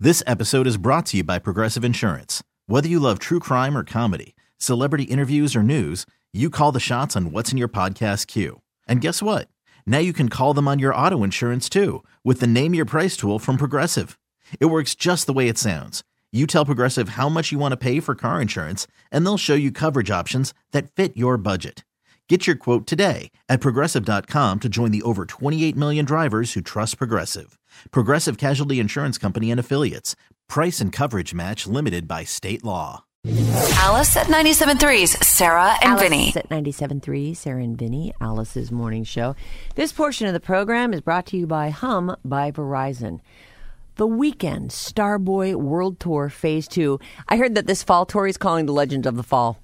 This episode is brought to you by Progressive Insurance. Whether you love true crime or comedy, celebrity interviews or news, you call the shots on what's in your podcast queue. And guess what? Now you can call them on your auto insurance too with the Name Your Price tool from Progressive. It works just the way it sounds. You tell Progressive how much you want to pay for car insurance, and they'll show you coverage options that fit your budget. Get your quote today at Progressive.com to join the over 28 million drivers who trust Progressive. Progressive Casualty Insurance Company and Affiliates. Price and coverage match limited by state law. Alice at 97.3's Sarah and Vinny. Alice at 97.3, Sarah and Vinny, Alice's morning show. This portion of the program is brought to you by Hum by Verizon. The Weeknd Starboy World Tour Phase 2. I heard that this fall tour is calling The Legend of the Fall.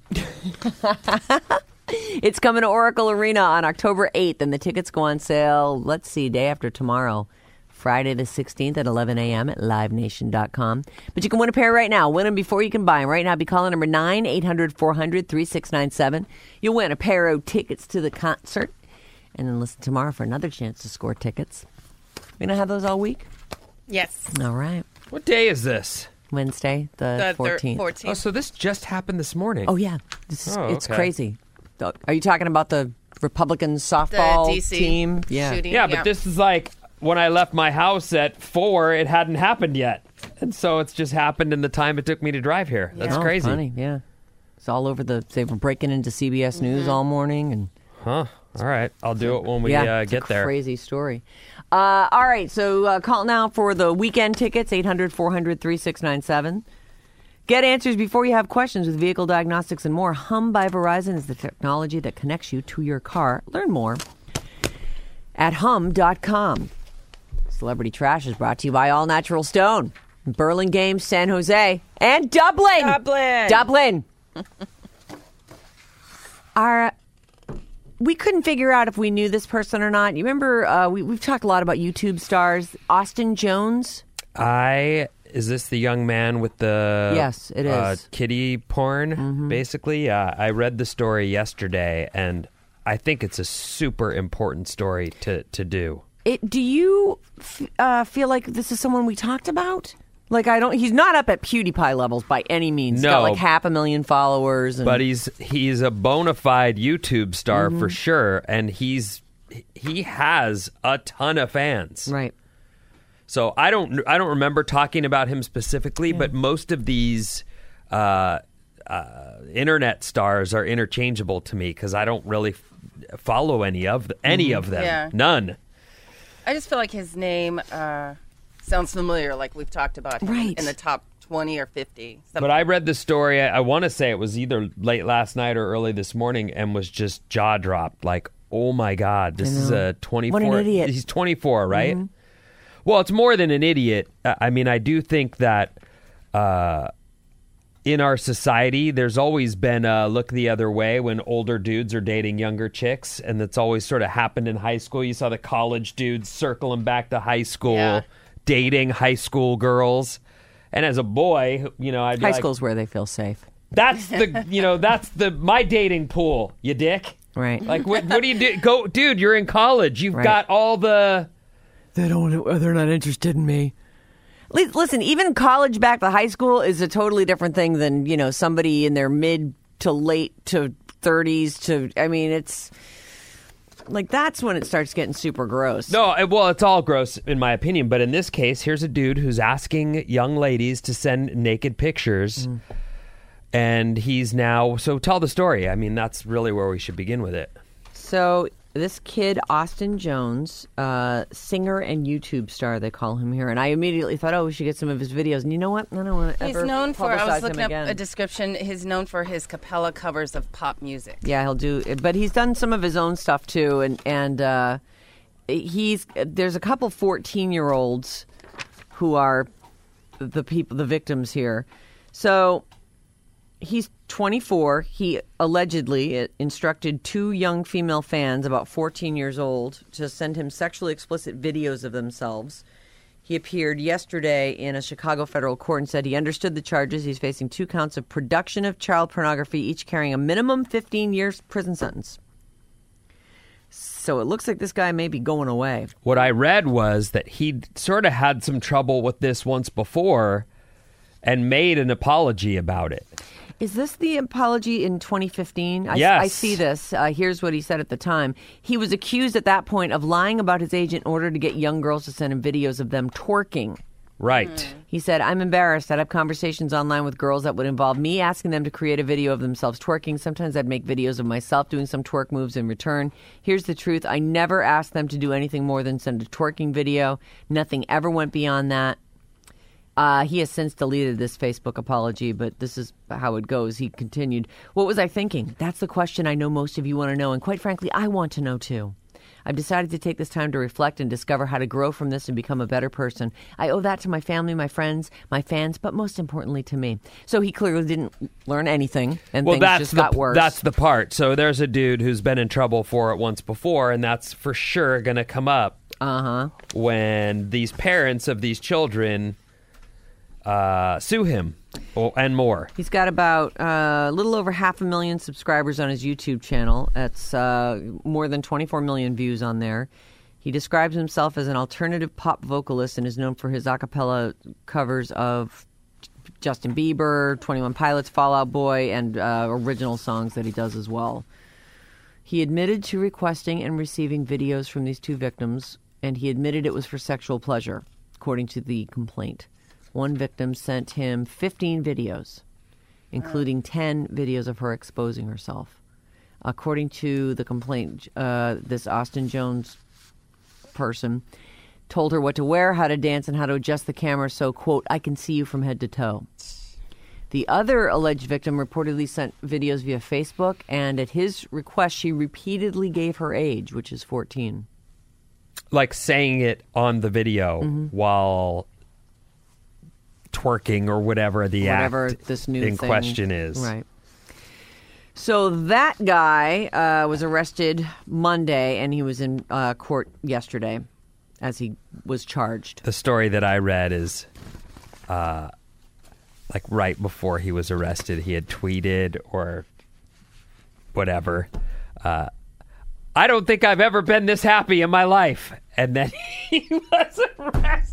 It's coming to Oracle Arena on October 8th, and the tickets go on sale, day after tomorrow, Friday the 16th at 11 a.m. at livenation.com. But you can win a pair right now. Win them before you can buy them. Right now, be calling number 9-800-400-3697. You'll win a pair of tickets to the concert, and then listen tomorrow for another chance to score tickets. We're going to have those all week? Yes. All right. What day is this? Wednesday, the 14th. 14th. Oh, so this just happened this morning. Oh, yeah. It's okay. crazy. Are you talking about the Republican softball The DC team? Yeah. shooting. Yeah, but this is like when I left my house at 4, it hadn't happened yet. And so it's just happened in the time it took me to drive here. That's crazy. Funny, yeah. It's all over they were breaking into CBS News all morning. And Huh. All right. I'll do it when we it's get a there. Crazy story. All right, so call now for the weekend tickets, 800-400-3697. Get answers before you have questions with vehicle diagnostics and more. Hum by Verizon is the technology that connects you to your car. Learn more at hum.com. Celebrity Trash is brought to you by All Natural Stone, Burlingame, San Jose, and Dublin. Dublin. We couldn't figure out if we knew this person or not. You remember, we've talked a lot about YouTube stars. Austin Jones? Is this the young man with the Yes, it is. Kiddie porn, basically? Yeah, I read the story yesterday, and I think it's a super important story to do. Do you feel like this is someone we talked about? Like, he's not up at PewDiePie levels by any means. No. He's got like 500,000 followers. But he's a bona fide YouTube star for sure, and he has a ton of fans. Right. So I don't remember talking about him specifically, but most of these internet stars are interchangeable to me because I don't really follow any of them. Yeah. None. I just feel like his name sounds familiar, like we've talked about him Right. in the top 20 or 50. But I read the story. I want to say it was either late last night or early this morning, and was just jaw dropped. Like, oh my God, this is a 24. What an idiot. He's 24, right? Well, it's more than an idiot. I mean, I do think that in our society, there's always been a look the other way when older dudes are dating younger chicks, and that's always sort of happened in high school. You saw the college dudes circling back to high school, dating high school girls. And as a boy, I'd be High like, school's where they feel safe. that's my dating pool, you dick. Right. Like, what do you do? Go, dude, you're in college. You've got all the... They're not interested in me. Listen, even college back to high school is a totally different thing than, somebody in their mid to late to 30s it's like that's when it starts getting super gross. No, well, it's all gross in my opinion. But in this case, here's a dude who's asking young ladies to send naked pictures. And he's now... So tell the story. I mean, that's really where we should begin with it. So this kid, Austin Jones, singer and YouTube star, they call him here. And I immediately thought, we should get some of his videos. And you know what? I don't want to He's ever known for, I was looking up again. a description, he's known for his cappella covers of pop music. Yeah, he'll do, but he's done some of his own stuff too, and there's a couple 14-year-olds who are the victims here. So he's 24. He allegedly instructed 2 young female fans, about 14 years old, to send him sexually explicit videos of themselves. He appeared yesterday in a Chicago federal court and said he understood the charges. He's facing 2 counts of production of child pornography, each carrying a minimum 15 years prison sentence. So it looks like this guy may be going away. What I read was that he sort of had some trouble with this once before and made an apology about it. Is this the apology in 2015? Yes. I see this. Here's what he said at the time. He was accused at that point of lying about his age in order to get young girls to send him videos of them twerking. Right. He said, I'm embarrassed. I'd have conversations online with girls that would involve me asking them to create a video of themselves twerking. Sometimes I'd make videos of myself doing some twerk moves in return. Here's the truth. I never asked them to do anything more than send a twerking video. Nothing ever went beyond that. He has since deleted this Facebook apology, but this is how it goes. He continued, what was I thinking? That's the question I know most of you want to know. And quite frankly, I want to know too. I've decided to take this time to reflect and discover how to grow from this and become a better person. I owe that to my family, my friends, my fans, but most importantly to me. So he clearly didn't learn anything, and things just got worse. That's the part. So there's a dude who's been in trouble for it once before, and that's for sure going to come up when these parents of these children sue him and more. He's got about a little over 500,000 subscribers on his YouTube channel. That's more than 24 million views on there. He describes himself as an alternative pop vocalist and is known for his a cappella covers of Justin Bieber, 21 Pilots, Fall Out Boy, and original songs that he does as well. He admitted to requesting and receiving videos from these two victims, and he admitted it was for sexual pleasure, according to the complaint. One victim sent him 15 videos, including 10 videos of her exposing herself. According to the complaint, this Austin Jones person told her what to wear, how to dance, and how to adjust the camera so, quote, I can see you from head to toe. The other alleged victim reportedly sent videos via Facebook, and at his request, she repeatedly gave her age, which is 14. Like saying it on the video while twerking or whatever this new in thing. question is. Right. So that guy was arrested Monday, and he was in court yesterday as he was charged. The story that I read is like right before he was arrested, he had tweeted or whatever, I don't think I've ever been this happy in my life. And then he was arrested.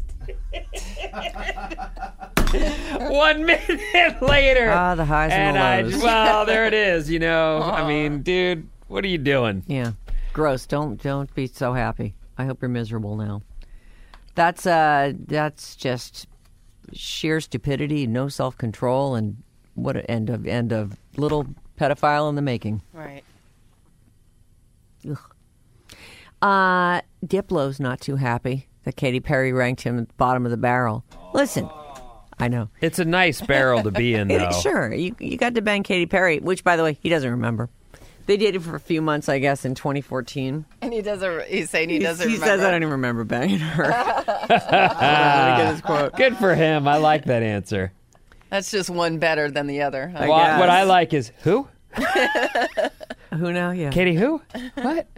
1 minute later. The highs and the lows. Well, there it is, you know. I mean, dude, what are you doing? Yeah. Gross. Don't be so happy. I hope you're miserable now. That's just sheer stupidity, no self-control, and what an end of little pedophile in the making. Right. Ugh. Diplo's not too happy that Katy Perry ranked him at the bottom of the barrel. Listen, I know. It's a nice barrel to be in, though. Sure. You got to bang Katy Perry, which, by the way, he doesn't remember. They dated for a few months, I guess, in 2014. And he's saying he doesn't remember. He says, I don't even remember banging her. Let me get his quote. Good for him. I like that answer. That's just one better than the other. I What guess. I like is, who? Who now? Yeah. Katie who? What?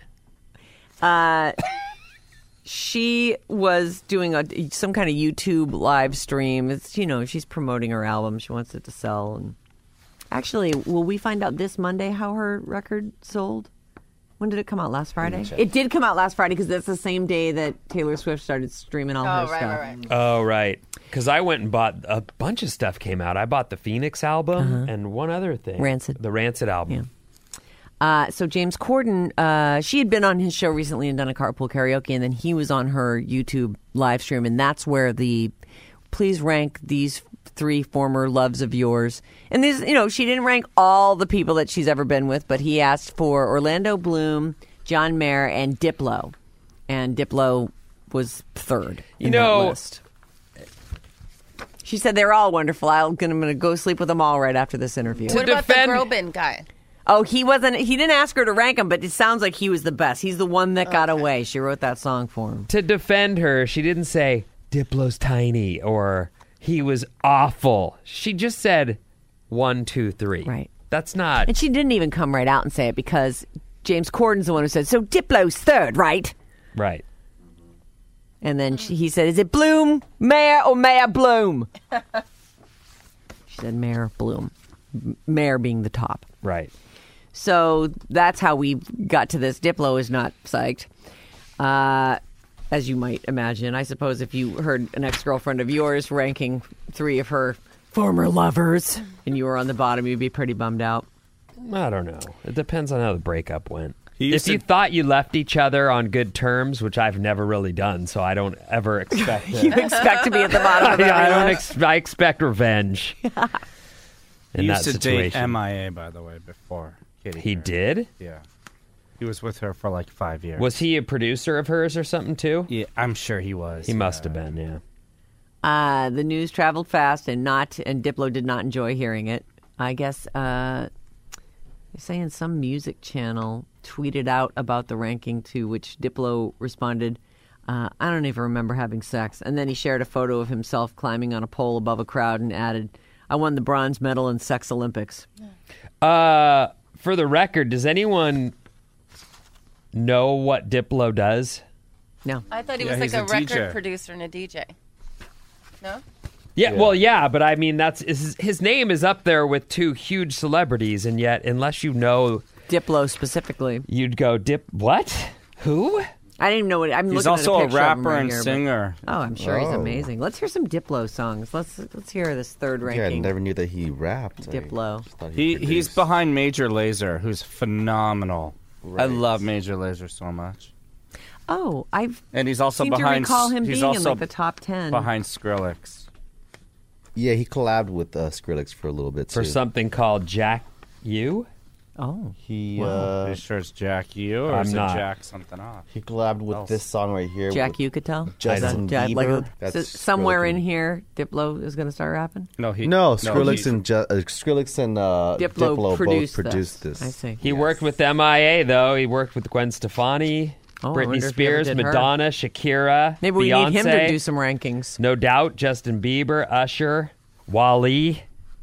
She was doing some kind of YouTube live stream. It's, she's promoting her album. She wants it to sell. And actually, will we find out this Monday how her record sold? When did it come out? Last Friday? It did come out last Friday because that's the same day that Taylor Swift started streaming all her stuff. Right. Oh, right. Because I went and bought a bunch of stuff came out. I bought the Phoenix album and one other thing. Rancid. The Rancid album. Yeah. So James Corden, she had been on his show recently and done a carpool karaoke, and then he was on her YouTube live stream, and that's where please rank these 3 former loves of yours. And these, she didn't rank all the people that she's ever been with, but he asked for Orlando Bloom, John Mayer, and Diplo. And Diplo was third in that list. She said they're all wonderful. I'm going to go sleep with them all right after this interview. What about the Groban guy? Oh, he didn't ask her to rank him, but it sounds like he was the best. He's the one that got away. She wrote that song for him. To defend her, she didn't say, Diplo's tiny, or he was awful. She just said 1, 2, 3. Right. That's not... And she didn't even come right out and say it because James Corden's the one who said, so Diplo's third, right? Right. And then he said, is it Bloom, Mayer, or Mayer Bloom? She said Mayer Bloom. Mayer being the top. Right. So that's how we got to this. Diplo is not psyched, as you might imagine. I suppose if you heard an ex-girlfriend of yours ranking 3 of her former lovers and you were on the bottom, you'd be pretty bummed out. I don't know. It depends on how the breakup went. If you thought you left each other on good terms, which I've never really done, so I don't ever expect it. You expect to be at the bottom of every list. I expect revenge. He in used that to date situation. MIA, by the way, before Katy He Perry. did? Yeah. He was with her for like 5 years. Was he a producer of hers or something too? Yeah, I'm sure he was. He must have been, yeah. The news traveled fast, and Diplo did not enjoy hearing it. I guess they're saying some music channel tweeted out about the ranking, to which Diplo responded, I don't even remember having sex. And then he shared a photo of himself climbing on a pole above a crowd and added, I won the bronze medal in Sex Olympics. For the record, does anyone know what Diplo does? No. I thought he Yeah, was like he's a a record DJ. producer and a DJ. No? Yeah, well, yeah, but I mean, his name is up there with 2 huge celebrities, and yet, unless you know, Diplo specifically. you'd go, what? Who? I didn't even know what. I'm He's looking also at a a picture of him rapper right and here, but- singer. Oh, I'm sure he's amazing. Let's hear some Diplo songs. Let's hear this third Yeah, I ranking. never knew that he rapped. Diplo. I just thought He's produced. behind Major Lazer, who's phenomenal. I Right. love Major Lazer so much. Oh, I've And he's also seem behind. to recall him he's being in also like the top 10. behind Skrillex. Yeah, he collabed with Skrillex for a little bit too. For something called Jack U? Oh, He Are you sure it's Jack U or I'm is not. it Jack something off? he collabed with this song right here. Jack with Yucatel. Justin Yeah, Bieber. so That's somewhere Skrillex in and- here, Diplo is going to start rapping. No, Skrillex he- and Skrillex and Diplo, both produced produced this. I see. He worked with MIA, though. He worked with Gwen Stefani, Oh, I Britney wonder if he ever Spears, did her. Madonna, Shakira, Maybe we Beyonce, need him to do some rankings. No Doubt, Justin Bieber, Usher, Wally,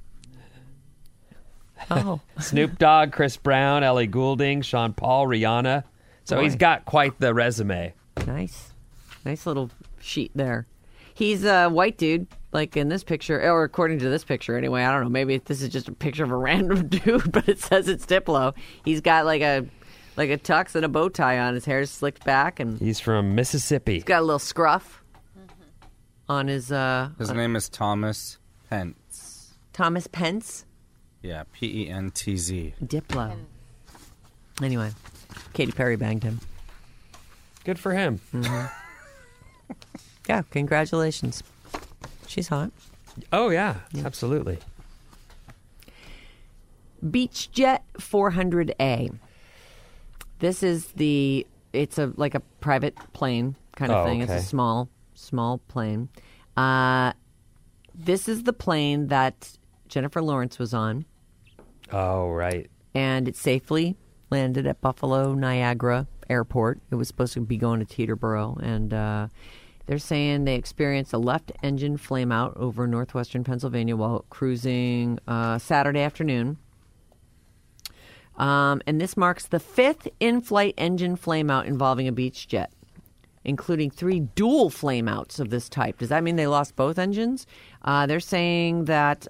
Oh, Snoop Dogg, Chris Brown, Ellie Goulding, Sean Paul, Rihanna. So Boy. he's got quite the resume. nice. Nice little sheet there. He's a white dude, like in this picture, or according to this picture anyway. I don't know. Maybe this is just a picture of a random dude, but it says it's Diplo. He's got like a tux and a bow tie on. His hair's slicked back, and He's from Mississippi. he's got a little scruff on his His name is Thomas Pence. Thomas Pence. Yeah, Pentz. Diplo. Anyway, Katy Perry banged him. Good for him. Yeah, congratulations. She's hot. Oh, yeah, absolutely. Beach Jet 400A. This is it's like a private plane kind of Oh, thing. okay. It's a small plane. This is the plane that Jennifer Lawrence was on, Oh, right. and it safely landed at Buffalo Niagara Airport. It was supposed to be going to Teterboro, and they're saying they experienced a left engine flameout over northwestern Pennsylvania while cruising Saturday afternoon. And this marks the 5th in-flight engine flameout involving a Beach Jet, including 3 dual flameouts of this type. Does that mean they lost both engines? They're saying that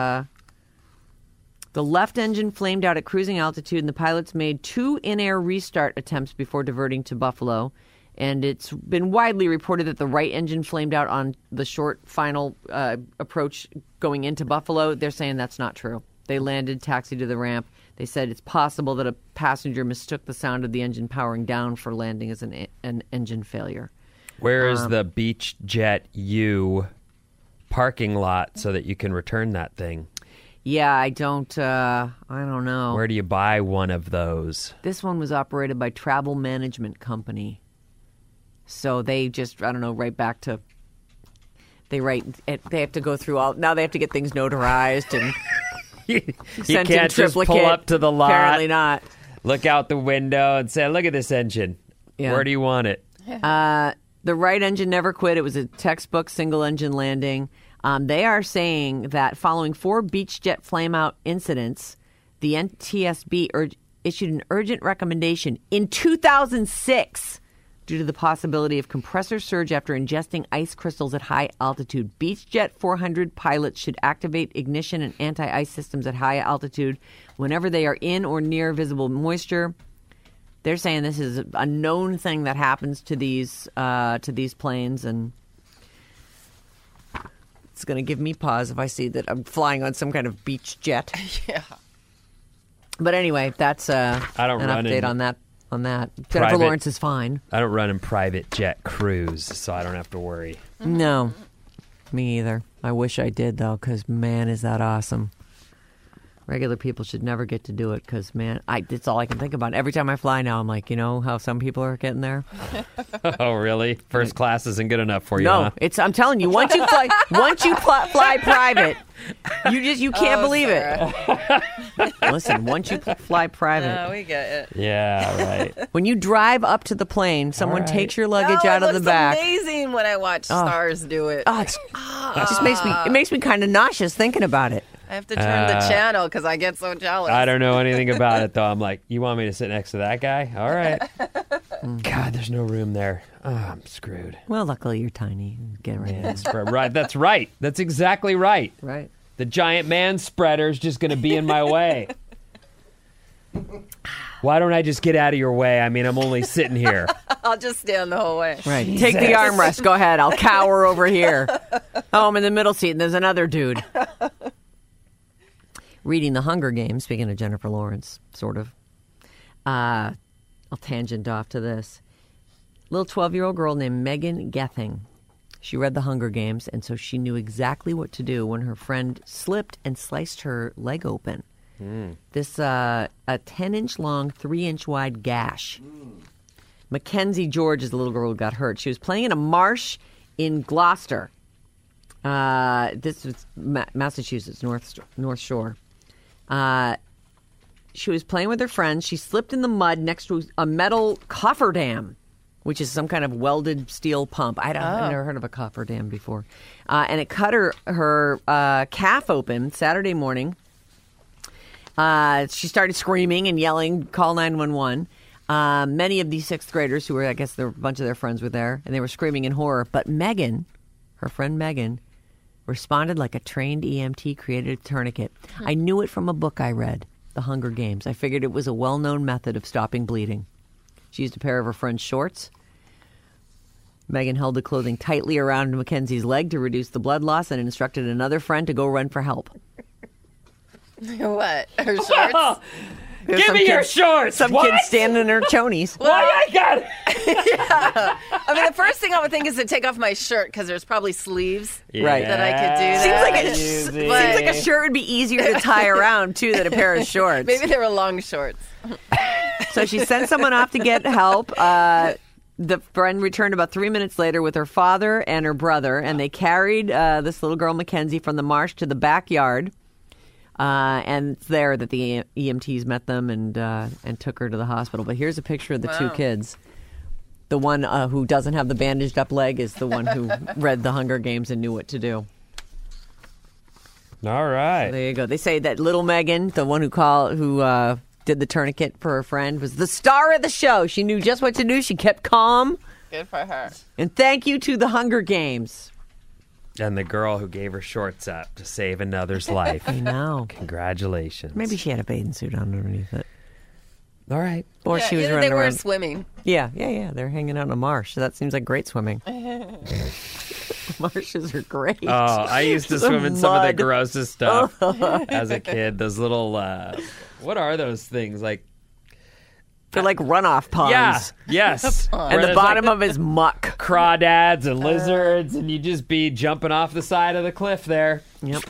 the left engine flamed out at cruising altitude, and the pilots made 2 in-air restart attempts before diverting to Buffalo. And it's been widely reported that the right engine flamed out on the short final approach going into Buffalo. They're saying that's not true. They landed, taxied to the ramp. They said it's possible that a passenger mistook the sound of the engine powering down for landing as an engine failure. Where is the Beach Jet U parking lot so that you can return that thing? Yeah, I don't know. Where do you buy one of those? This one was operated by Travel Management Company. So they just, I don't know, right back to, they have to go through now they have to get things notarized and You sent in can't just triplicate. pull up to the lot, Apparently not. look out the window and say, look at this engine. Yeah. Where do you want it? The right engine never quit. It was a textbook single engine landing. They are saying that following 4 Beach Jet flameout incidents, the NTSB issued an urgent recommendation in 2006 due to the possibility of compressor surge after ingesting ice crystals at high altitude. Beechjet 400 pilots should activate ignition and anti-ice systems at high altitude whenever they are in or near visible moisture. They're saying this is a known thing that happens to these planes, and it's going to give me pause if I see that I'm flying on some kind of beach jet. Yeah. But anyway, that's an update on that. Jennifer Lawrence is fine. I don't run in private jet crews, so I don't have to worry. No, me either. I wish I did, though, because, man, is that awesome. Regular people should never get to do it because, man, it's all I can think about. Every time I fly now, I'm like, you know how some people are getting there? Oh, really? First class isn't good enough for you, No, huh? I'm telling you, once you fly private, you can't believe it. Listen, once you fly private. No, we get it. Yeah, right. When you drive up to the plane, someone takes your luggage out of the back. It's amazing when I watch stars do it. Oh, it just makes me kind of nauseous thinking about it. I have to turn the channel because I get so jealous. I don't know anything about it, though. I'm like, you want me to sit next to that guy? All right. God, there's no room there. Oh, I'm screwed. Well, luckily you're tiny. Get right in. Right. That's right. That's exactly right. Right. The giant man spreader's just going to be in my way. Why don't I just get out of your way? I mean, I'm only sitting here. I'll just stand the whole way. Right. Take the armrest. Go ahead. I'll cower over here. Oh, I'm in the middle seat and there's another dude. Reading The Hunger Games, speaking of Jennifer Lawrence, sort of. I'll tangent off to this. Little 12-year-old girl named Megan Gething. She read The Hunger Games, and so she knew exactly what to do when her friend slipped and sliced her leg open. This, a 10-inch long, 3-inch wide gash. Mackenzie George is the little girl who got hurt. She was playing in a marsh in Gloucester. This was Massachusetts, North Shore. She was playing with her friends. She slipped in the mud next to a metal cofferdam, which is some kind of welded steel pump. I've never heard of a cofferdam before. And it cut her calf open Saturday morning. She started screaming and yelling, call 911. Many of these sixth graders who were, I guess, a bunch of their friends were there, and they were screaming in horror. But Megan, her friend Megan, responded like a trained EMT, created a tourniquet. I knew it from a book I read, The Hunger Games. I figured it was a well-known method of stopping bleeding. She used a pair of her friend's shorts. Megan held the clothing tightly around Mackenzie's leg to reduce the blood loss and instructed another friend to go run for help. What? Her shorts? Give me your shorts! Some What? kid standing in her chonies. Why I got it? Yeah. I mean, the first thing I would think is to take off my shirt because there's probably sleeves Right. that I could do. Seems like a shirt would be easier to tie around, too, than a pair of shorts. Maybe they were long shorts. So she sent someone off to get help. The friend returned about 3 minutes later with her father and her brother, and they carried this little girl, Mackenzie, from the marsh to the backyard. And it's there that the EMTs met them and took her to the hospital. But here's a picture of the two kids. The one who doesn't have the bandaged up leg is the one who read The Hunger Games and knew what to do. All right. There you go. They say that little Megan, the one who did the tourniquet for her friend, was the star of the show. She knew just what to do. She kept calm. Good for her. And thank you to The Hunger Games. And the girl who gave her shorts up to save another's life. I know. Congratulations. Maybe she had a bathing suit on underneath it. All right. Or she was either running they were around. swimming. Yeah. They're hanging out in a marsh. So that seems like great swimming. Marshes are great. Oh, I used to swim in some of the grossest stuff as a kid. Those little, what are those things? Like, They're like runoff ponds. yeah, yes. And Where the there's, bottom like, of it is muck. crawdads and lizards, and you just be jumping off the side of the cliff there. Yep.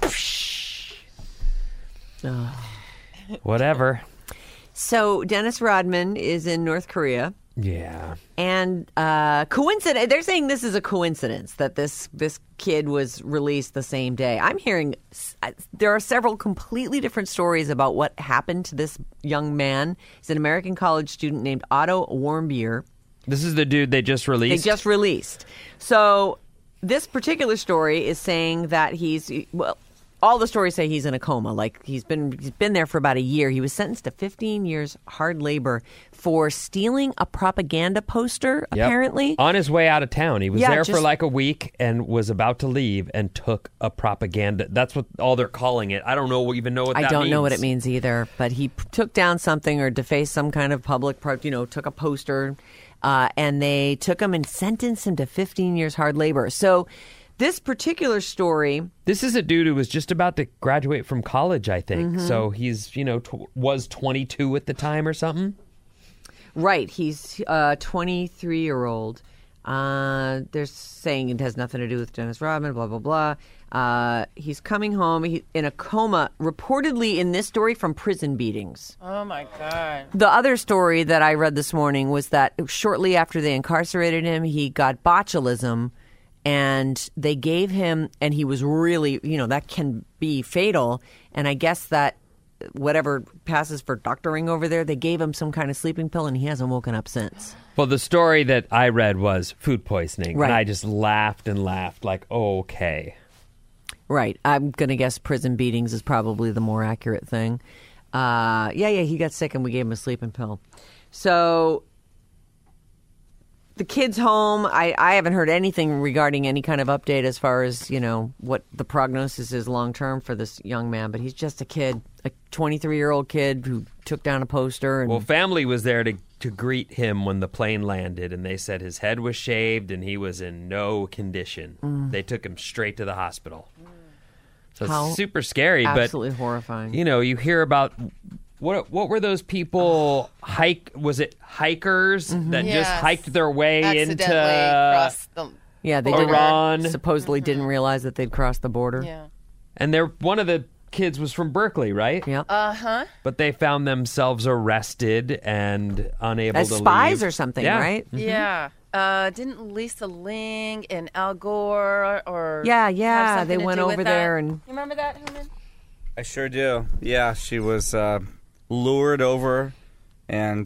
Whatever. So Dennis Rodman is in North Korea. Yeah. And coincidence. They're saying this is a coincidence that this kid was released the same day. I'm hearing there are several completely different stories about what happened to this young man. He's an American college student named Otto Warmbier. This is the dude they just released? They just released. So this particular story is saying that he's, well, all the stories say he's in a coma. Like he's been there for about a year. He was sentenced to 15 years hard labor for stealing a propaganda poster, Yep. apparently. On his way out of town. He was Yeah, there for just- like a week and was about to leave and took a propaganda. That's what all they're calling it. I don't even know what that I means. don't know what it means either, but he took down something or defaced some kind of public, took a poster, and they took him and sentenced him to 15 years hard labor. So this particular story, This is a dude who was just about to graduate from college, I think. So he's, was 22 at the time or something. right, he's a 23-year-old. They're saying it has nothing to do with Dennis Rodman, blah, blah, blah. He's coming home in a coma, reportedly in this story from prison beatings. Oh my God. The other story that I read this morning was that shortly after they incarcerated him, he got botulism, and they gave him, and he was really, that can be fatal. And I guess that whatever passes for doctoring over there, they gave him some kind of sleeping pill, and he hasn't woken up since. Well, the story that I read was food poisoning. Right. And I just laughed and laughed like, okay. Right. I'm going to guess prison beatings is probably the more accurate thing. He got sick and we gave him a sleeping pill. So the kid's home. I haven't heard anything regarding any kind of update as far as, what the prognosis is long term for this young man. But he's just a kid, a 23-year-old kid who took down a poster. And Well, family was there to greet him when the plane landed, and they said his head was shaved and he was in no condition. They took him straight to the hospital. So How it's super scary, absolutely horrifying. you hear about what were those people was it hikers that just Yes. hiked their way Accidentally into crossed the. Yeah, they Iran. supposedly didn't realize that they'd crossed the border. Yeah. and one of the kids was from Berkeley, right? Yep. But they found themselves arrested and unable As to spies leave. or something, Yeah. right? Yeah. Didn't Lisa Ling and Al Gore or Yeah, have something they to went do with over that? there and You remember that, Herman? I sure do. Yeah, she was lured over, and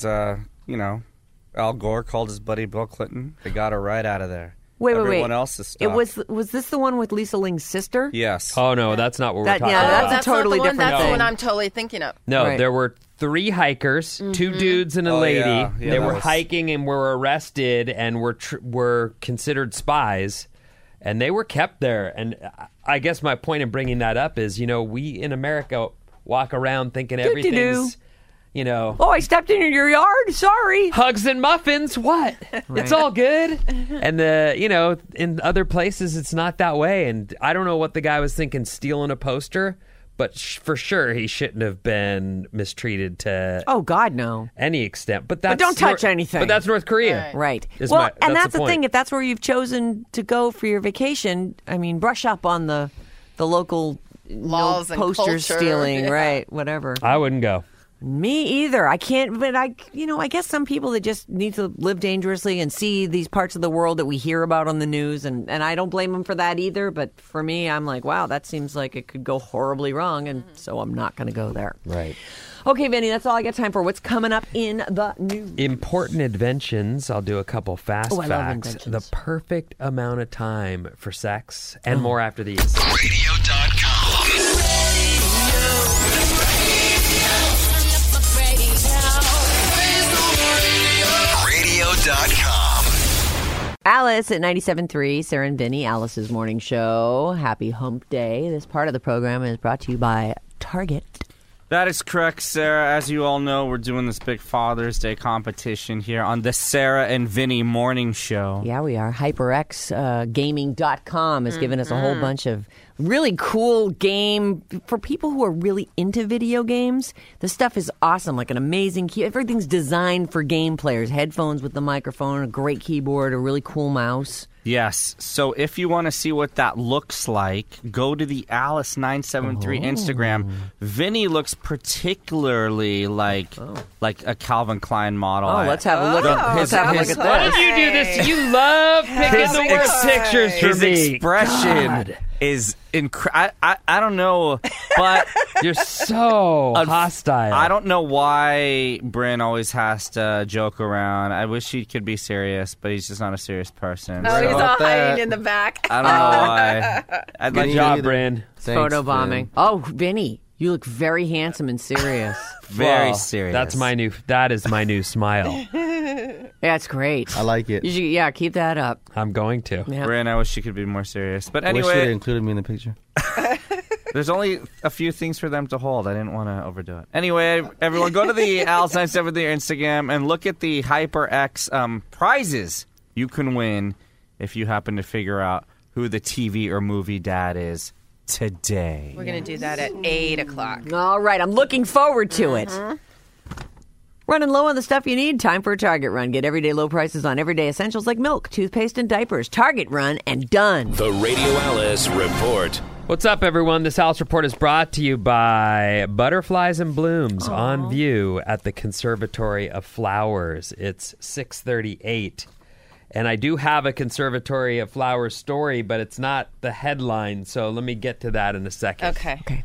Al Gore called his buddy Bill Clinton. They got her right out of there. wait. Everyone else is stuck. It was this the one with Lisa Ling's sister? Yes. Oh no, that's not what we're That- talking yeah, about. that's a totally not the one. different That's thing. the one I'm totally thinking of. No, Right. there were 3 hikers, 2 dudes and a Oh, lady. yeah. Yeah, they that were was- hiking and were arrested and were considered spies, and they were kept there. And I guess my point in bringing that up is, we in America walk around thinking everything's, Oh, I stepped into your yard. Sorry. hugs and muffins. What? It's all good. And in other places, it's not that way. And I don't know what the guy was thinking, stealing a poster, but for sure he shouldn't have been mistreated to Oh God, no. any extent. But that's don't touch anything. But that's North Korea. Right. Is Well, my- and that's that's the the thing. point. If that's where you've chosen to go for your vacation, I mean, brush up on the local Laws and poster culture, stealing, yeah. right? Whatever. I wouldn't go. Me either. I can't. But I guess some people that just need to live dangerously and see these parts of the world that we hear about on the news, and I don't blame them for that either. But for me, I'm like, wow, that seems like it could go horribly wrong, and so I'm not going to go there. Right. Okay, Vinny, that's all I got time for. What's coming up in the news? Important inventions. I'll do a couple fast Oh, I love facts. inventions. The perfect amount of time for sex and more after these. Radio.com. Alice at 97.3, Sarah and Vinny, Alice's morning show. Happy Hump Day. This part of the program is brought to you by Target. That is correct, Sarah. As you all know, we're doing this big Father's Day competition here on the Sarah and Vinny Morning Show. Yeah, we are. HyperXGaming.com has given us a whole bunch of really cool game for people who are really into video games. This stuff is awesome, like an amazing key. Everything's designed for game players. Headphones with the microphone, a great keyboard, a really cool mouse. Yes. So if you want to see what that looks like, go to the Alice973 Instagram. Vinny looks particularly like a Calvin Klein model. Oh, let's have a look at his- let's have a look his- at Why this. did you do this? You love picking the worst pictures for his me. expression God. is I don't know, but You're so hostile. I don't know why Bryn always has to joke around. I wish he could be serious, but he's just not a serious person. Oh, he's all about that? hiding in the back. I don't know why. I'd like Good job, Bryn. Photo bombing. Oh, Vinny, you look very handsome and serious. very Well, serious. That is my new smile. That's great. I like it. You should, keep that up. I'm going to. Yeah. Bryn, I wish you could be more serious. But I wish you anyway, included me in the picture. there's only a few things for them to hold. I didn't want to overdo it. Anyway, everyone, go to the Alice973 Instagram and look at the HyperX prizes you can win if you happen to figure out who the TV or movie dad is today. We're going to do that at 8 o'clock. All right, I'm looking forward to it. Running low on the stuff you need? Time for a Target run. Get everyday low prices on everyday essentials like milk, toothpaste, and diapers. Target run and done. The Radio Alice Report. What's up, everyone? This Alice Report is brought to you by Butterflies and Blooms on view at the Conservatory of Flowers. It's 6:38. And I do have a Conservatory of Flowers story, but it's not the headline, so let me get to that in a second. Okay.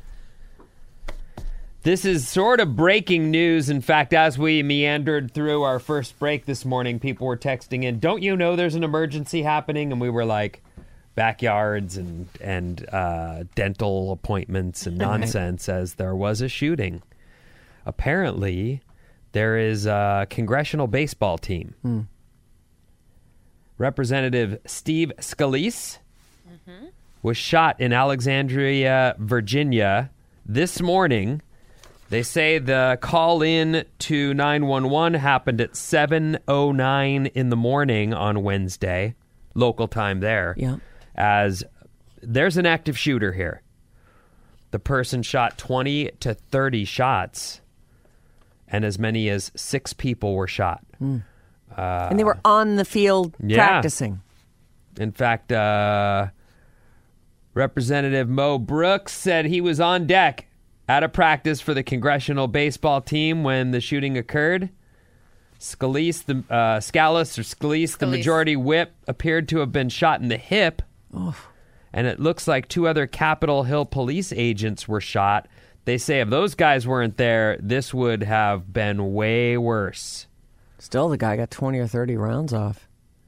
This is sort of breaking news. In fact, as we meandered through our first break this morning, people were texting in, don't you know there's an emergency happening? And we were like, backyards and dental appointments and nonsense, as there was a shooting. Apparently, there is a congressional baseball team. Representative Steve Scalise was shot in Alexandria, Virginia this morning. They say the call in to 911 happened at 7:09 in the morning on Wednesday, local time there. Yeah. As there's an active shooter here. The person shot 20 to 30 shots, and as many as 6 people were shot. And they were on the field practicing. In fact, Representative Mo Brooks said he was on deck at a practice for the congressional baseball team when the shooting occurred. Scalise, the majority whip, appeared to have been shot in the hip. And it looks like 2 other Capitol Hill police agents were shot. They say if those guys weren't there, this would have been way worse. Still, the guy got 20 or 30 rounds off.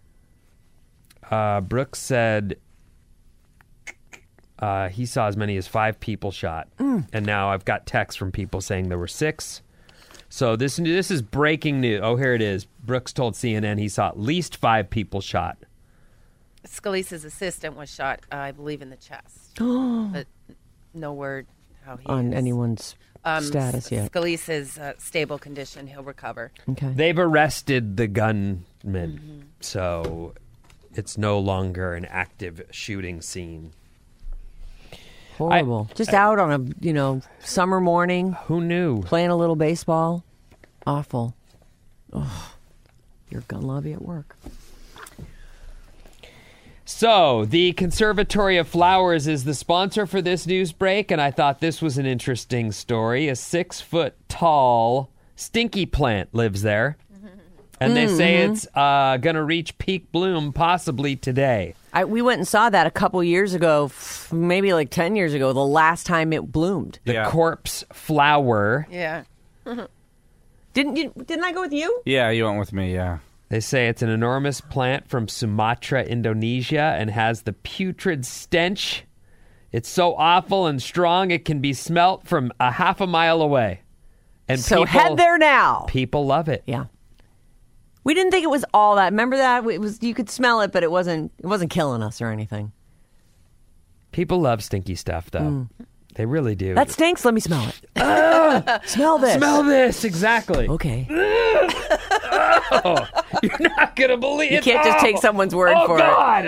Brooks said he saw as many as 5 people shot. And now I've got texts from people saying there were 6. So this is breaking news. Oh, here it is. Brooks told CNN he saw at least 5 people shot. Scalise's assistant was shot, I believe, in the chest. But no word how he On is. anyone's status yet. Scalise is stable condition. He'll recover. Okay. They've arrested the gunman, so it's no longer an active shooting scene. Horrible. Just out on a, summer morning, Who knew? playing a little baseball. Awful. Oh, your gun lobby at work. So, the Conservatory of Flowers is the sponsor for this news break, and I thought this was an interesting story. A 6-foot-tall stinky plant lives there, and they say it's going to reach peak bloom possibly today. We went and saw that a couple years ago, maybe like 10 years ago, the last time it bloomed. The corpse flower. Yeah. Didn't I go with you? Yeah, you went with me, yeah. They say it's an enormous plant from Sumatra, Indonesia, and has the putrid stench. It's so awful and strong it can be smelt from a half a mile away. And So head there now. People love it. Yeah. We didn't think it was all that. Remember that? It was, you could smell it, but it wasn't killing us or anything. People love stinky stuff, though. They really do. That stinks. Let me smell it. Smell this. Smell this. Exactly. Okay. Oh, you're not going to believe it. You can't just take someone's word for God.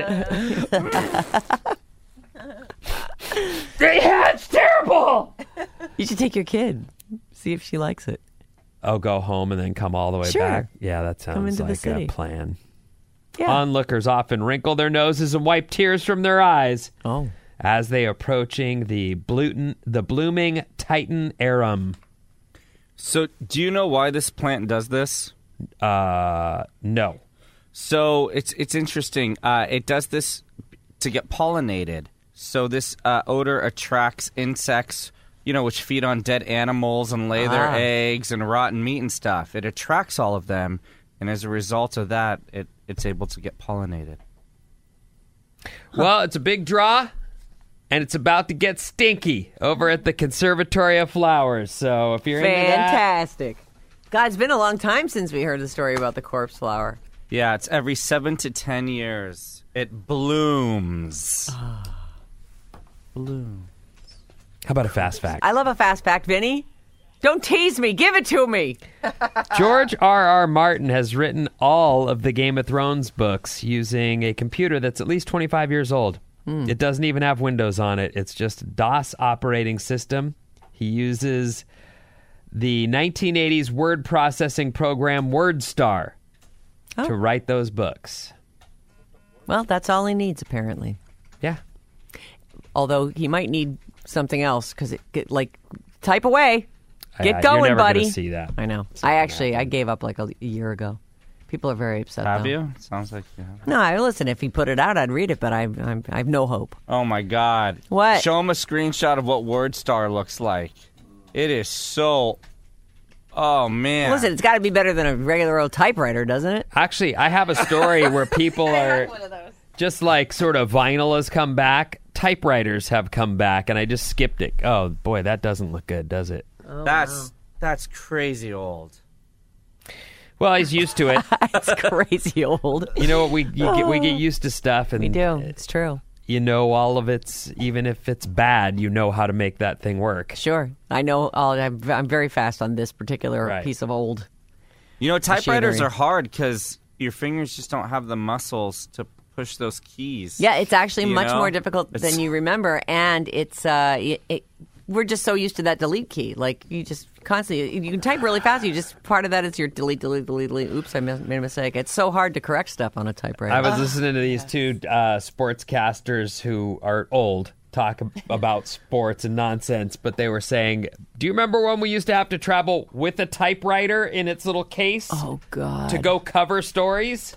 It's terrible. it. You should take your kid. See if she likes it. Oh, go home and then come all the way Sure. back? Yeah, that sounds into the like city. a plan. Yeah. Onlookers often wrinkle their noses and wipe tears from their eyes Oh. as they approaching the blooming Titan arum. So, do you know why this plant does this? No. So it's interesting. It does this to get pollinated. So this odor attracts insects which feed on dead animals and lay their eggs and rotten meat and stuff. It attracts all of them, and as a result of that, it's able to get pollinated. Well, it's a big draw, and it's about to get stinky over at the Conservatory of Flowers. So if you're into that, fantastic. God, it's been a long time since we heard the story about the corpse flower. Yeah, it's every 7 to 10 years. It blooms. Bloom. how about a fast fact? I love a fast fact, Vinny. Don't tease me. Give it to me. George R.R. Martin has written all of the Game of Thrones books using a computer that's at least 25 years old. It doesn't even have Windows on it. It's just DOS operating system. He uses the 1980s word processing program WordStar to write those books. Well, that's all he needs, apparently. Yeah. Although he might need something else because type away. Get going, you're never buddy. Gonna see that. I know. I gave up like a year ago. People are very upset. Have though. you? Sounds like you have. No, listen. If he put it out, I'd read it, but I have no hope. Oh my God! What? Show him a screenshot of what WordStar looks like. It is so. Oh man! Listen, it's got to be better than a regular old typewriter, doesn't it? Actually, I have a story where people are One of those. just like sort of vinyl has come back. Typewriters have come back, and I just skipped it. Oh boy, that doesn't look good, does it? That's crazy old. Well, he's used to it. It's crazy old. You know what? We get used to stuff, and We do. It's true. You know all of it's, even if it's bad, you know how to make that thing work. Sure. I know. I'm very fast on this particular piece of old. Typewriters machinery. are hard because your fingers just don't have the muscles to push those keys. Yeah, it's actually You much know? more difficult than you remember, and it's we're just so used to that delete key. Like you just constantly, you can type really fast. You just part of that is your delete, delete, delete, delete. Oops, I made a mistake. It's so hard to correct stuff on a typewriter. I was listening to these two sportscasters who are old talk about sports and nonsense, but they were saying, do you remember when we used to have to travel with a typewriter in its little case? Oh God! To go cover stories?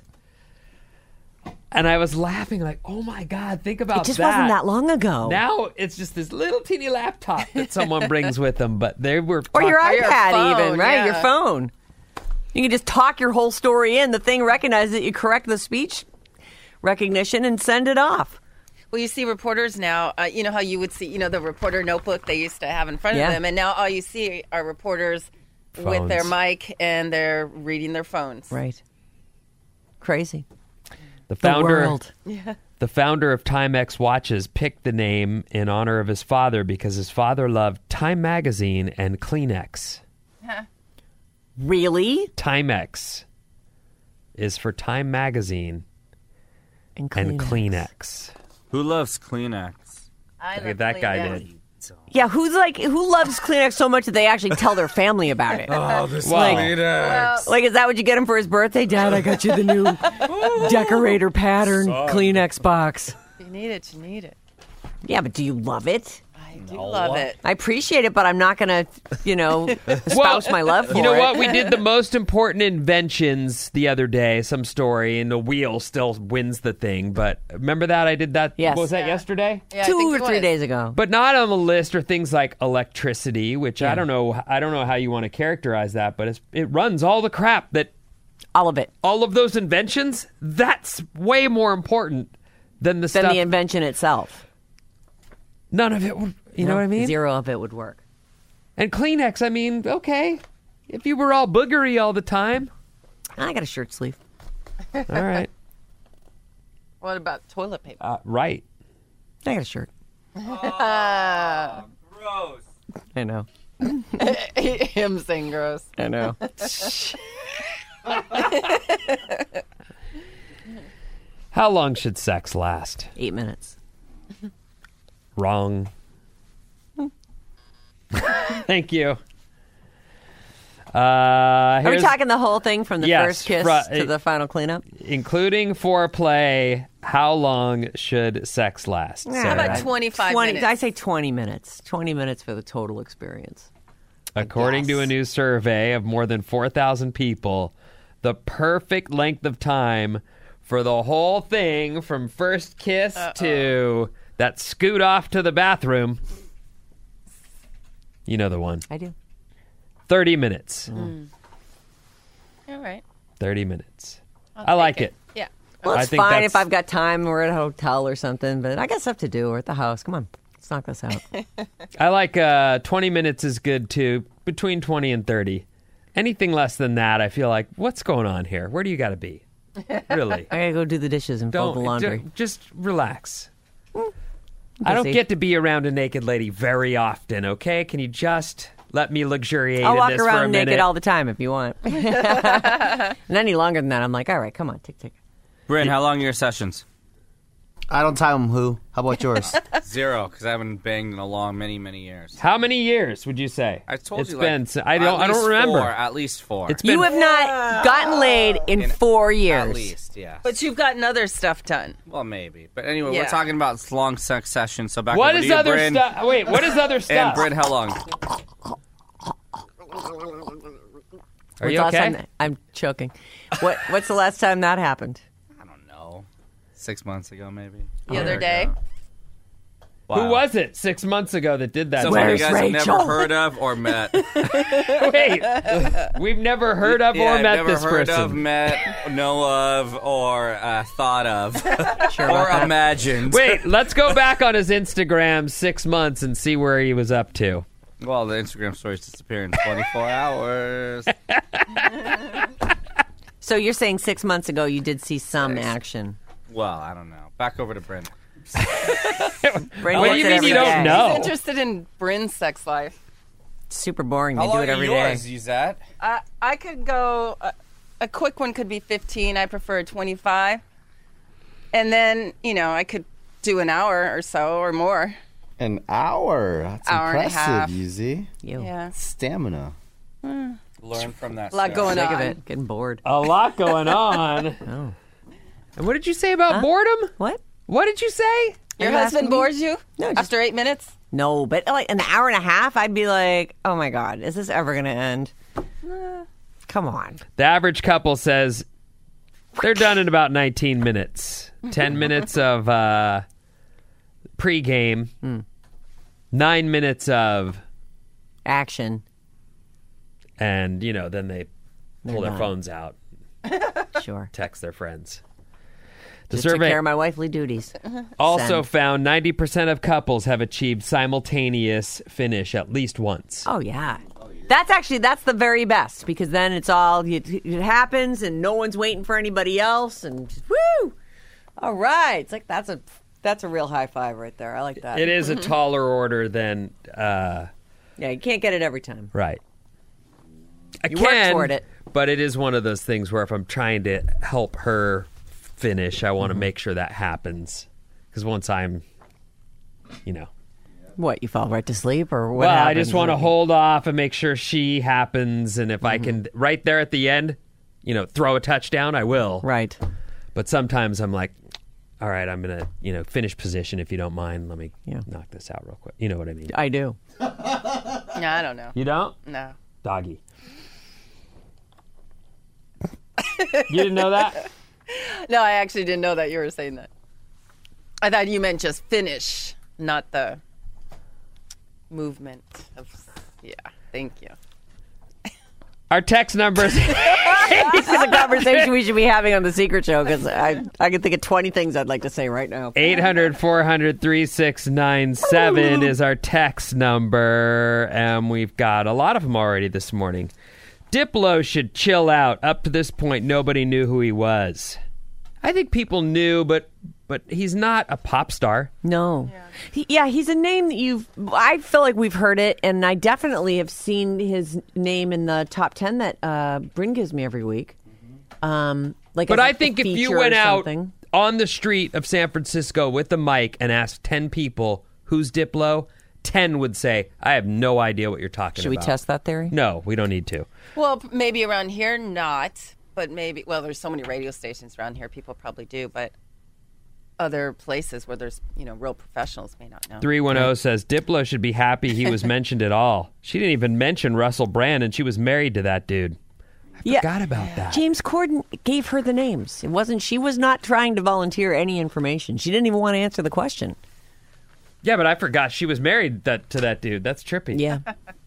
And I was laughing like, oh my God, think about that. It just wasn't that long ago. Now it's just this little teeny laptop that someone brings with them, but they were Or your talking- iPad phone, even, right? yeah. Your phone. You can just talk your whole story in. The thing recognizes it. You correct the speech recognition and send it off. Well, you see reporters now, you know how you would see, the reporter notebook they used to have in front Yeah. of them, and now all you see are reporters with their Phones. mic and they're reading their phones. Right. Crazy. The The founder, world. the founder of Timex watches picked the name in honor of his father because his father loved Time Magazine and Kleenex. Really? Timex is for Time Magazine and Kleenex. Who loves Kleenex? I Look love at that guy Kleenex. did. Yeah, who loves Kleenex so much that they actually tell their family about it? Oh, this Wow. Kleenex. Like, is that what you get him for his birthday? Dad, I got you the new decorator pattern Kleenex box. You need it. You need it. Yeah, but do you love it? I do love it. I appreciate it, but I'm not going to, espouse my love for it. You know what? We did the most important inventions the other day, some story, and the wheel still wins the thing. But remember that? I did that. Yes. Was that yesterday? Yeah, I 2 think or it 3 was. days ago. But not on the list are things like electricity, which I don't know how you want to characterize that, but it runs all the crap that All of it. all of those inventions, that's way more important than the Than stuff. the invention itself. None of it would, you know what I mean? Zero of it would work. And Kleenex, I mean, okay. If you were all boogery all the time, I got a shirt sleeve. all right. What about toilet paper? Right. I got a shirt. Gross. I know. Him saying gross. I know. How long should sex last? 8 minutes. Wrong. Thank you. Are we Here's- talking the whole thing from the Yes, first kiss to the final cleanup? including foreplay, how long should sex last? Yeah, How Sarah? about 25 minutes? I say 20 minutes. 20 minutes for the total experience. According to a new survey of more than 4,000 people, the perfect length of time for the whole thing from first kiss to that scoot off to the bathroom You know the one. I do. 30 minutes. All right. 30 minutes. I'll I like take it. Yeah. Well, I it's think fine that's- if I've got time. We're at a hotel or something, but I got stuff to do. We're at the house. Come on, let's knock this out. I like 20 minutes is good too. Between 20 and 30. Anything less than that, I feel like, what's going on here? Where do you got to be? Really? I gotta go do the dishes and fold the laundry. Just relax. I don't busy. get to be around a naked lady very often, okay? Can you just let me luxuriate I'll in walk this for a around naked minute? all the time if you want. And any longer than that, I'm like, all right, come on, tick. Bryn, how long are your sessions? I don't time them. Who? How about yours? 0, because I haven't banged in a long many years. How many years would you say? I told It's you, been. like, I don't remember. At least 4. It's been. You have not gotten laid in 4 years. At least, yeah. But you've gotten other stuff done. Well, maybe. But anyway, Yeah. we're talking about long sex sessions. So back What over is to you, other Bryn. stuff? Wait, what is other stuff? And Bryn, how long? Are you What's the last okay? time I'm choking. What's the last time that happened? I don't know. 6 months ago, maybe. The other day. Who was it 6 months ago that did that? Somebody you Where's guys have Rachel? never heard of or met. Wait, we've never heard of Yeah, or met never this heard person. of, met, know of, or thought of, Sure or about that. imagined. Wait, let's go back on his Instagram 6 months and see where he was up to. Well, the Instagram stories disappear in 24 hours. So you're saying 6 months ago you did see some action. Well, I don't know. Back over to Bryn. Bryn What does do you it mean every you don't day. know? He's interested in Bryn's sex life. Super boring. How You do long it are every yours, day. Yuzette? I could go, a quick one could be 15. I prefer 25. And then, I could do an hour or so or more. An hour. That's Hour and a half. impressive, Yuzi. You. Yeah. Stamina. Learn from that. A lot Sarah. going Sick on. of it. Getting bored. A lot going on. Oh. And what did you say about boredom? What? What did you say? Your Are you husband asking me? bores you No, just- after 8 minutes? No, but like an hour and a half, I'd be like, oh my God, is this ever going to end? Come on. The average couple says they're done in about 19 minutes. 10 minutes of pregame, 9 minutes of, Action. and, then they pull their done. phones out, Sure. text their friends. The Just took survey care of my wifely duties. also Send. found 90% of couples have achieved simultaneous finish at least once. Oh, yeah. That's the very best because then it's all, it happens and no one's waiting for anybody else and just, woo! All right. It's like, that's a real high five right there. I like that. It is a taller order than, Yeah, you can't get it every time. right. I You work can, toward it. but it is one of those things where if I'm trying to help her finish, I Mm-hmm. want to make sure that happens. Because once I'm, What, you fall right to sleep or what well, I happens? just want to hold off and make sure she happens. And if I can, right there at the end, throw a touchdown, I will. Right. But sometimes I'm like, all right, I'm going to, finish position if you don't mind. Let me knock this out real quick. You know what I mean? I do. No, I don't know. You don't? No. Doggy. You didn't know that? No, I actually didn't know that you were saying that. I thought you meant just finish, not the movement of. Yeah, thank you. Our text numbers. This is a conversation we should be having on The Secret Show because I can think of 20 things I'd like to say right now. 800-400-3697 is our text number, and we've got a lot of them already this morning. Diplo should chill out. Up to this point, nobody knew who he was. I think people knew, but he's not a pop star. No. He's a name that I feel like we've heard it, and I definitely have seen his name in the top 10 that Bryn gives me every week. But I think if you went out on the street of San Francisco with the mic and asked 10 people, who's Diplo? 10 would say, I have no idea what you're talking Should about. we test that theory? No, we don't need to. Well, maybe around here, not. But maybe, there's so many radio stations around here, people probably do. But other places where there's, real professionals may not know. 310 says, Diplo should be happy he was mentioned at all. She didn't even mention Russell Brand, and she was married to that dude. I forgot about that. James Corden gave her the names. She was not trying to volunteer any information. She didn't even want to answer the question. Yeah, but I forgot she was married to that dude. That's trippy. Yeah.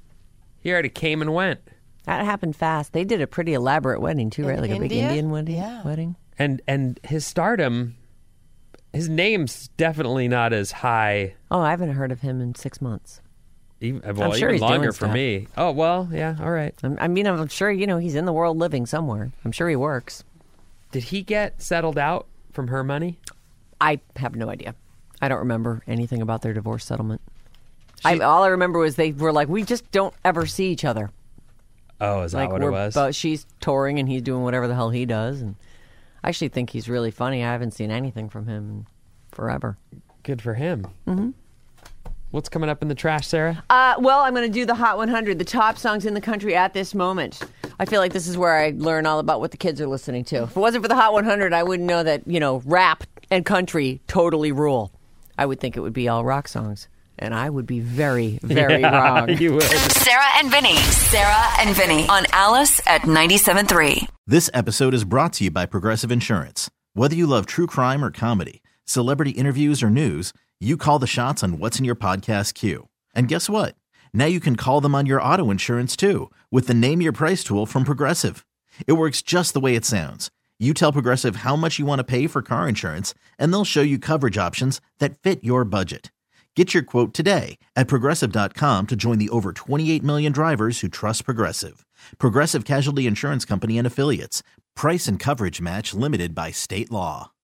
He already came and went. That happened fast. They did a pretty elaborate wedding too, right? Like a big India? Indian wedding. Yeah. And his stardom, his name's definitely not as high. Oh, I haven't heard of him in 6 months. Even I'm sure he's longer doing for stuff. me. Oh, well, yeah, all right. I'm sure, he's in the world living somewhere. I'm sure he works. Did he get settled out from her money? I have no idea. I don't remember anything about their divorce settlement. All I remember was they were like, we just don't ever see each other. Oh, is that what it was? But she's touring and he's doing whatever the hell he does. And I actually think he's really funny. I haven't seen anything from him in forever. Good for him. Mm-hmm. What's coming up in the trash, Sarah? Well, I'm going to do the Hot 100, the top songs in the country at this moment. I feel like this is where I learn all about what the kids are listening to. If it wasn't for the Hot 100, I wouldn't know that, rap and country totally rule. I would think it would be all rock songs. And I would be very, very wrong. You would. Sarah and Vinny. Sarah and Vinny on Alice at 97.3. This episode is brought to you by Progressive Insurance. Whether you love true crime or comedy, celebrity interviews or news, you call the shots on what's in your podcast queue. And guess what? Now you can call them on your auto insurance too with the Name Your Price tool from Progressive. It works just the way it sounds. You tell Progressive how much you want to pay for car insurance, and they'll show you coverage options that fit your budget. Get your quote today at Progressive.com to join the over 28 million drivers who trust Progressive. Progressive Casualty Insurance Company and Affiliates. Price and coverage match limited by state law.